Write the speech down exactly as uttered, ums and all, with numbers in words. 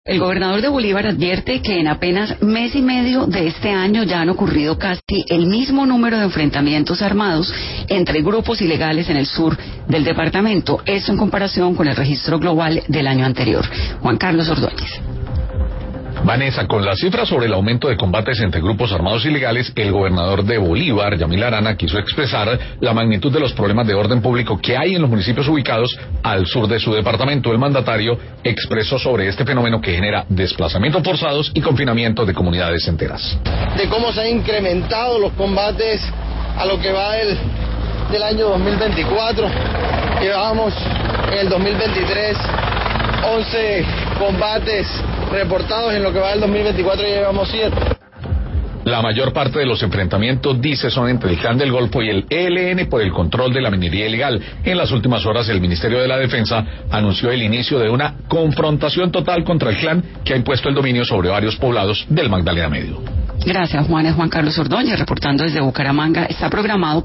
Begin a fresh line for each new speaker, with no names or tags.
El gobernador de Bolívar advierte que en apenas mes y medio de este año ya han ocurrido casi el mismo número de enfrentamientos armados entre grupos ilegales en el sur del departamento, esto en comparación con el registro global del año anterior. Juan Carlos Ordóñez.
Vanessa, con las cifras sobre el aumento de combates entre grupos armados ilegales, el gobernador de Bolívar, Yamil Arana, quiso expresar la magnitud de los problemas de orden público que hay en los municipios ubicados al sur de su departamento. El mandatario expresó sobre este fenómeno que genera desplazamientos forzados y confinamiento de comunidades enteras.
De cómo se han incrementado los combates a lo que va del, del año dos mil veinticuatro. Llevamos en el dos mil veintitrés once combates reportados, en lo que va del dos mil veinticuatro ya llevamos siete.
La mayor parte de los enfrentamientos, dice, son entre el Clan del Golfo y el E L N por el control de la minería ilegal. En las últimas horas, el Ministerio de la Defensa anunció el inicio de una confrontación total contra el clan que ha impuesto el dominio sobre varios poblados del Magdalena Medio.
Gracias, Juan. Es Juan Carlos Ordóñez reportando desde Bucaramanga. Está programado